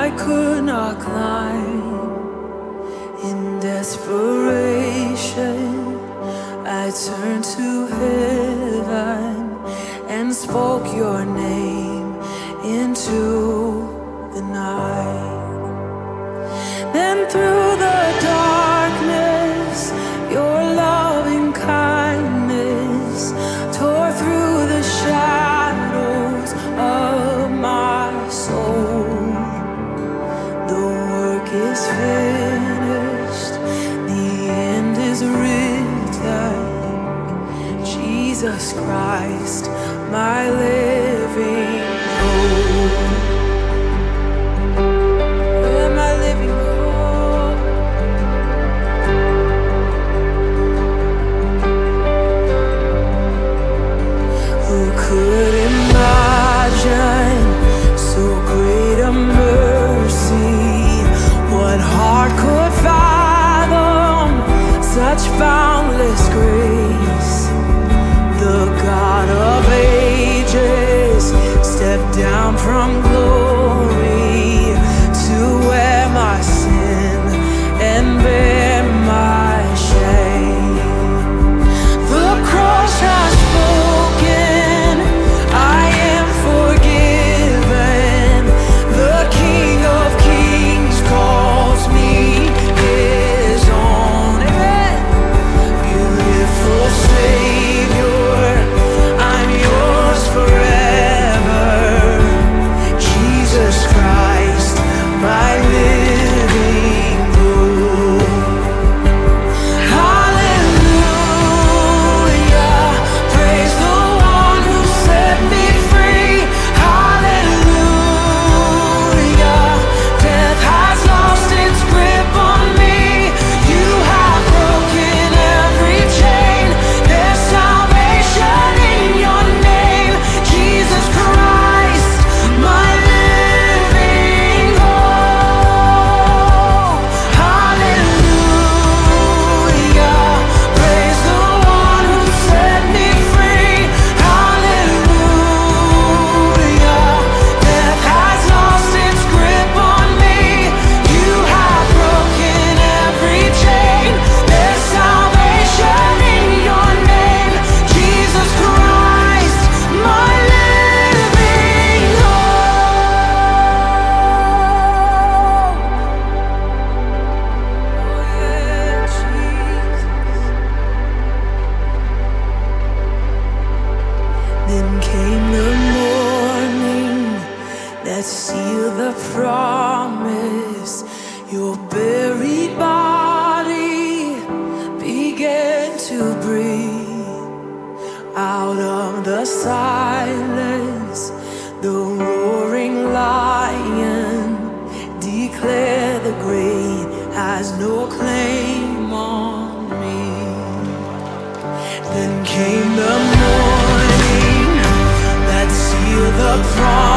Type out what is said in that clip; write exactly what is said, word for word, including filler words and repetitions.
I could not climb. In desperation, I turned to heaven and spoke your name into the night. Then through the darkness, your loving kindness tore through the shadows of my soul. The work is finished, the end is written. Jesus Christ, my living hope. My living hope. Who could imagine so great a mercy? What heart could fathom such boundless grace? The God of ages stepped down from glory to wear my sin and bear my shame. The cross has spoken, I am forgiven. The King of Kings calls me his own. Amen. Beautiful Savior, I'm yours forever. Jesus Christ, my living hope. Hallelujah, praise the one who set me free. Hallelujah, death has lost its grip on me. You have broken every chain. There's salvation in your name, Jesus Christ, my living hope. Hallelujah, praise the one who set me free. Hallelujah, death has lost its grip on me. You have broken every chain. There's salvation in your name, Jesus Christ, my living hope. Oh yeah, Jesus. Then came the morning that sealed the promise. Your buried body began to breathe. Out of the silence, the roaring lion declared the grave has no claim on me. Then came the morning that sealed the promise.